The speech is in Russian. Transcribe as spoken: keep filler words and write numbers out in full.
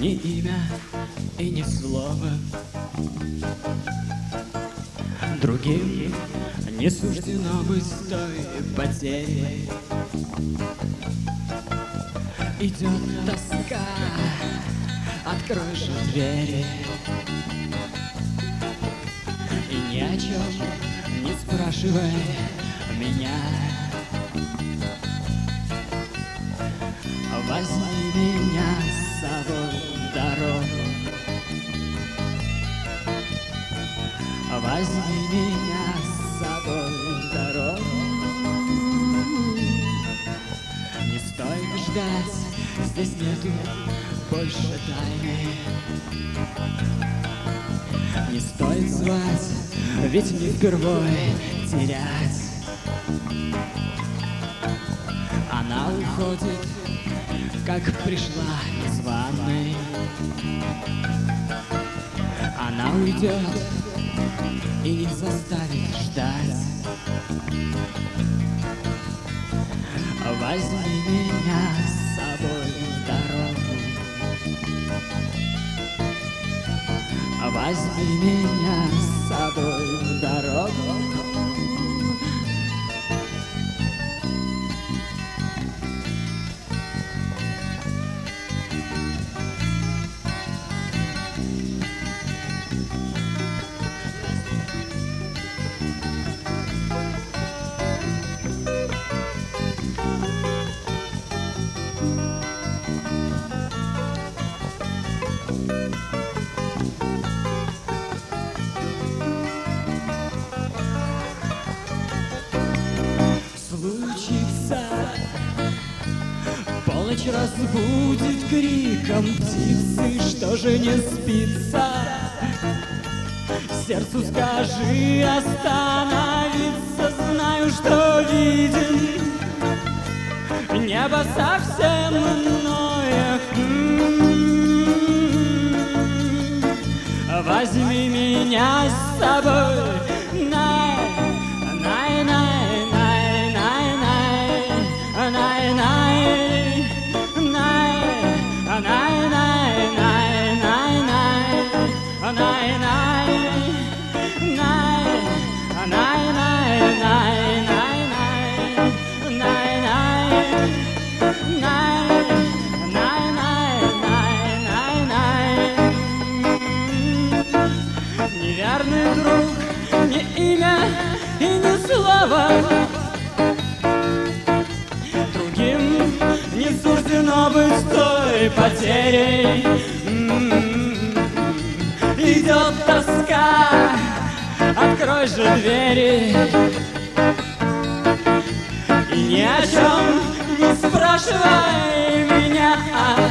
ни имя и ни слова. Другим не суждено быть той потерей. Идет тоска, открой же двери. И ни о чем не спрашивай меня. Возьми меня с собой в дорогу. Возьми меня с собой в дорогу. Не стоит ждать, здесь нету больше тайны. Не стоит звать, ведь не впервой терять. Она уходит, как пришла из ванной. Она уйдет и не заставит ждать. Возьми меня с собой в дорогу. Возьми меня с собой в дорогу. Полночь разбудит криком птицы, что же не спится? Сердцу скажи остановиться, знаю, что виден. Небо совсем иное. Возьми меня с собой. Неверный друг, ни имя и ни слова. Другим не суждено быть той потерей. Идет тоска, открой же двери. И ни о чем не спрашивай меня.